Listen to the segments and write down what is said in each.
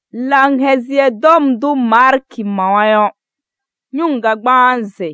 lang hezie dom du marki mawayo nyunga gbanze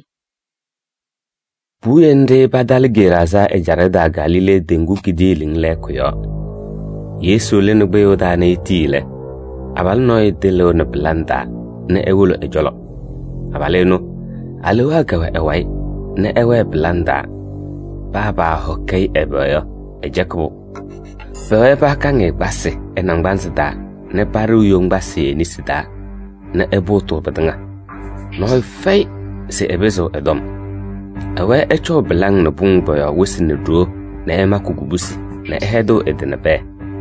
Buyende badal geraza ejareda Galile dengu kidiling le kuyo. Yesu le no beyo da ne tile. Abal no edelo no planta ne ewulo ejolo. Abale no alewa gawe ewai ne ewe planta. Baba hokei eboyo ejekubo. Bewe ba kange base enangbanse da ne paru yung base ni sida ne eboto badanga. No fei se ebezo edom. Awe echo belang na bung boya wisi dro na ema kukubusi na ehedo edenabe.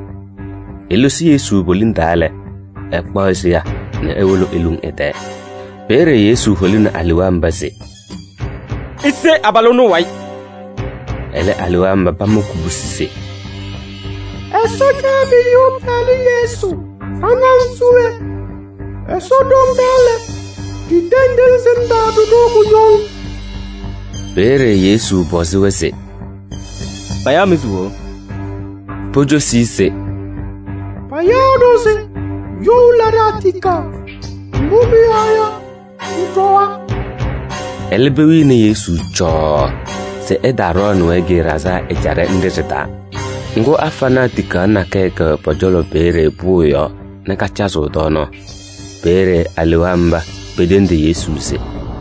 Elusi Yesu bolindale ekpaisia na ewolo elung ede. Pere Yesu holina aliwamba ze. Ise abalono wai. Ele aliwamba pamukubusi ze. Eso nyabi yopali Yesu anansuwe. Eso dombele didendel zenda dudomu yong. Pere Yesu boziweze. Bayamizuo. Pojo sise. Payadoze yolaratika. Mubiaya utoa. Elbewi ne Yesu cho. Se edaro no egeraza ejare ndezeta. Ngo afana tika na keke pojolo pere buyo na kachazo dono. Pere aliwamba pedende Yesu se.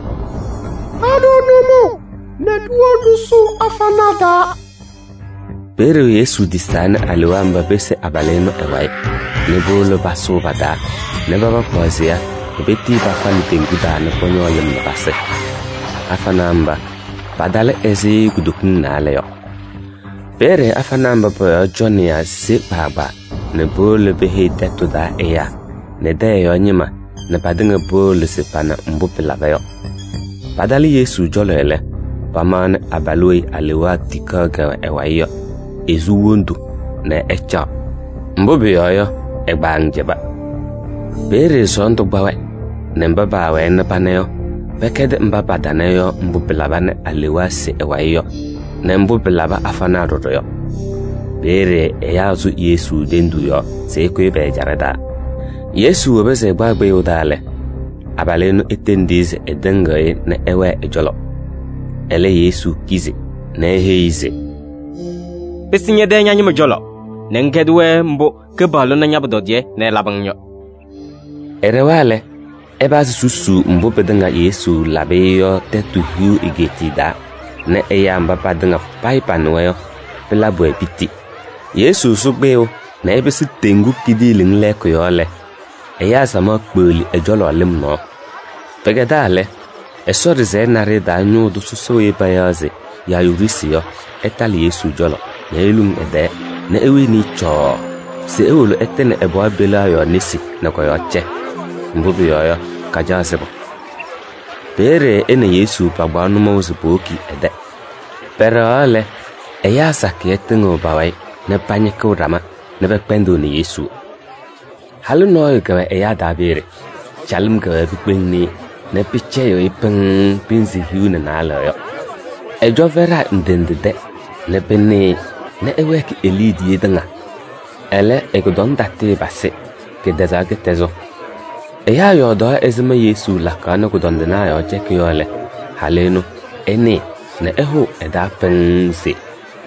Adonomo. Netwodusu afanada. Pere Yesu disana aliwamba bese abaleno ewai. Nebolo baso bada. Nebaba kwazia. Beti bafani tenguda ne ponyole mbase. Afanamba. Badale ezi kudukun na leyo. Pere afanamba po Johnny ya si baba. Nebolo behe detu da eya. Nedeyo nyima. Nebadinga bolo si pana mbupila beyo. Badali Yesu jolo ele. Paman abaloi aliwa tika gawa ewayo ezuwundu na echa mbobi yoyo egbangjeba bere sonto bawe nembaba we na paneyo bekede mbaba daneyo mbubilabane aliwa se ewayo na mbubilaba afana rodoyo bere eyazu Yesu denduyo se kwebe jarada Yesu obese gbagbe udale abaleno etendize edengaye na ewe ejolo ele Yesu kize na ehe ize. Pesinye de nyanyi mjolo. Nengedwe mbo kebalo na nyabododye na labangyo. Erewale eba susu mbo bedanga Yesu labeyo tetu hiu igetida na eya mbapa denga paipa nweyo pelabwe piti. Yesu sugbeo na ebe si tengu kidiling le kuyole. Eya sama kboli ejolo lim no. Pegedale esorize nare da nyu do suso e bayaze ya yurisiyo etali Yesu jolo na elung ede na ewe ni cho se ewolo etene ebo abela yo nisi na koyoche mbubi yo kajasebo pere ene Yesu pagbanu mawusipoki ede perale eya saketengo bawai na panyeko rama na bekpendo ni Yesu halu no ga eya dabere chalum ga bikpenni na piche yo ipeng pinzi hiu na nalo yo ejo vera ndendede na penne na eweki elidi yedanga ele egodon date base ke dazaga tezo eya yo do ezema Yesu lakana godon dena yo cheke yo le haleno ene na eho eda pense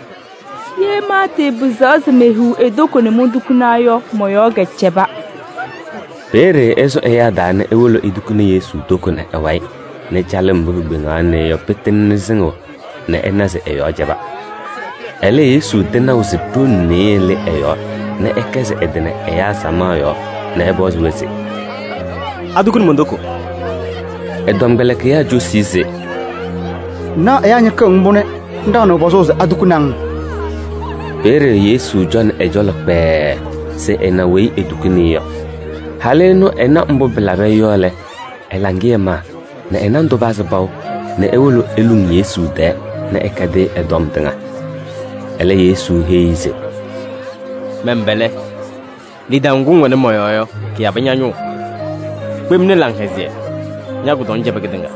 ye mate buzaz mehu edoko ne mundukunayo moyo gecheba. Pere eso eya dane ewolo idukune Yesu doko na ewai ne chalem bubingane yo peten zingo na enaze eyo jaba ele Yesu dena usipune le eyo na ekeze edene eya samayo na ebos wese Adukun mondoko edombeleke ya josise Na eya nyaka mbone ndano bozoze adukunang. Pere Yesu John ejolo pe se enawei edukune yo haleno ena mbo belabe yole elangiema na ena ndo bazabaw na ewolo elung Yesu de na ekade edom tenga ele Yesu heize membele lidangungo ne moyoyo ki abanyanyu kwemne langhezie nyagudon jebegedenga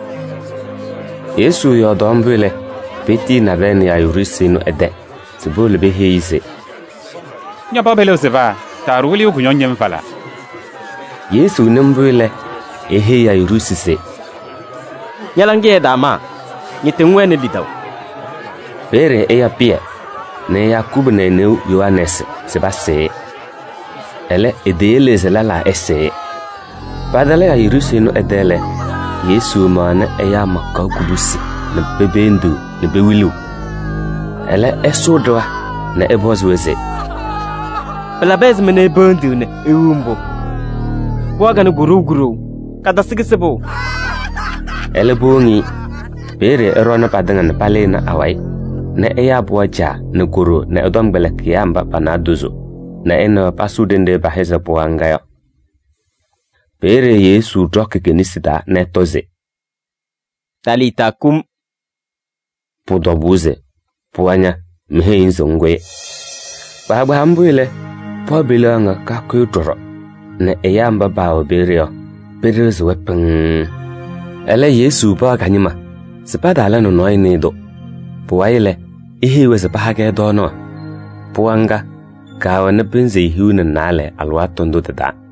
Yesu yo dombele peti na ben ya yurisi no ede sibole be heize nya babele oseva taruli ukunyonye mfala Yesu nembule ehe ya irusise nyalange dama nyete ngwene lidaw pere eya pia ne Yakub ne ne Yohanes sebase ele edele zelala ese padale ya irusino edele Yesu mana eya makka kudusi ne bebendu ne bewilu ele esodwa na ebozweze bela bez mene bendu ne ewumbo waga ne guru kada sigisebo ele bongi pere erona padanga ne palena awai na eya boaja ne guru na odom belek yamba panaduzo na eno pasudende baheza boangayo pere Yesu doke genisida ne toze talita kum podobuze poanya mehe inzongwe baba hambuile pobilanga kakutoro na eyamba bawo berio berezo wepen ele Yesu ba ganyima sepadala no noinido poaile ihe wese bahage dono poanga kawana benze hiuna nale alwatondo tada